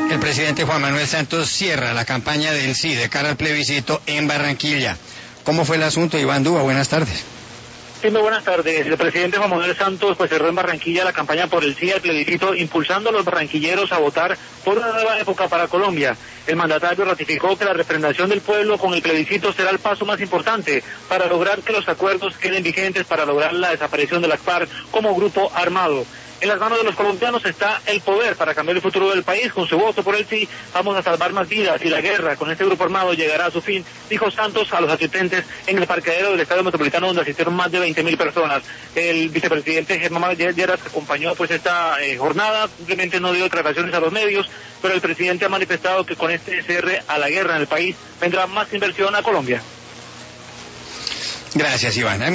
El presidente Juan Manuel Santos cierra la campaña del sí de cara al plebiscito en Barranquilla. ¿Cómo fue el asunto, Iván Dúa? Buenas tardes. Sí, muy buenas tardes. El presidente Juan Manuel Santos cerró en Barranquilla la campaña por el sí al plebiscito, impulsando a los barranquilleros a votar por una nueva época para Colombia. El mandatario ratificó que la refrendación del pueblo con el plebiscito será el paso más importante para lograr que los acuerdos queden vigentes, para lograr la desaparición de las FARC como grupo armado. En las manos de los colombianos está el poder para cambiar el futuro del país. Con su voto por el sí, vamos a salvar más vidas y la guerra con este grupo armado llegará a su fin, dijo Santos a los asistentes en el parqueadero del Estadio Metropolitano, donde asistieron más de 20.000 personas. El vicepresidente Germán Lleras acompañó esta jornada, simplemente no dio declaraciones a los medios, pero el presidente ha manifestado que con este cierre a la guerra en el país vendrá más inversión a Colombia. Gracias, Iván.